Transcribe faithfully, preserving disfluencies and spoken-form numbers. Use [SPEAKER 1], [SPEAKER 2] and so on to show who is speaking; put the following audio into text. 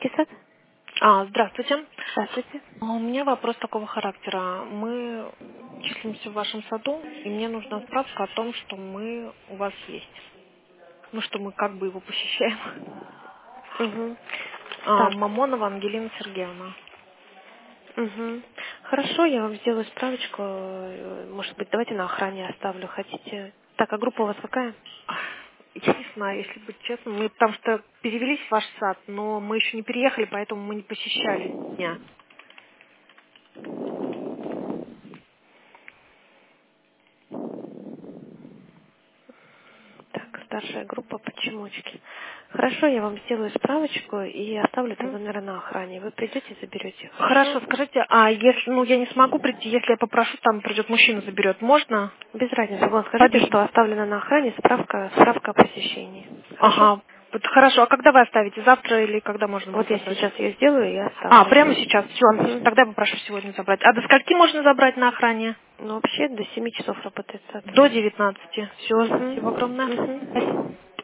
[SPEAKER 1] Детский сад?
[SPEAKER 2] А, здравствуйте.
[SPEAKER 1] Здравствуйте.
[SPEAKER 2] А У меня вопрос такого характера. Мы числимся в вашем саду, и мне нужна справка о том, что мы у вас есть. Ну, что мы как бы его посещаем.
[SPEAKER 1] Угу.
[SPEAKER 2] А,
[SPEAKER 1] Так.
[SPEAKER 2] Мамонова Ангелина Сергеевна.
[SPEAKER 1] Угу. Хорошо, я вам сделаю справочку. Э, Может быть, давайте на охране оставлю. Хотите? Так, а группа у вас какая?
[SPEAKER 2] Я не знаю, если быть честным, мы потому что перевелись в ваш сад, но мы еще не переехали, поэтому мы не посещали дня.
[SPEAKER 1] Так, старшая группа почемучки. Хорошо, я вам сделаю справочку и оставлю там
[SPEAKER 2] М?
[SPEAKER 1] номера на охране. Вы придете, заберете. Хорошо?
[SPEAKER 2] Хорошо, скажите, а если, ну, я не смогу прийти, если я попрошу, там придет мужчина, заберет, можно?
[SPEAKER 1] Без разницы. Вон, скажите,
[SPEAKER 2] Побить.
[SPEAKER 1] что оставлена на охране справка, справка о посещении. Хорошо?
[SPEAKER 2] Ага, вот хорошо. А когда вы оставите? Завтра или когда можно
[SPEAKER 1] Вот
[SPEAKER 2] будет
[SPEAKER 1] я
[SPEAKER 2] забрать?
[SPEAKER 1] сейчас ее сделаю и
[SPEAKER 2] А,
[SPEAKER 1] оставлю.
[SPEAKER 2] прямо сейчас. Все,
[SPEAKER 1] Угу.
[SPEAKER 2] тогда я попрошу сегодня забрать. А до скольки можно забрать на охране?
[SPEAKER 1] Ну, вообще до семи часов работает сад.
[SPEAKER 2] До девятнадцати. Все,
[SPEAKER 1] Угу.
[SPEAKER 2] спасибо огромное.
[SPEAKER 1] Угу.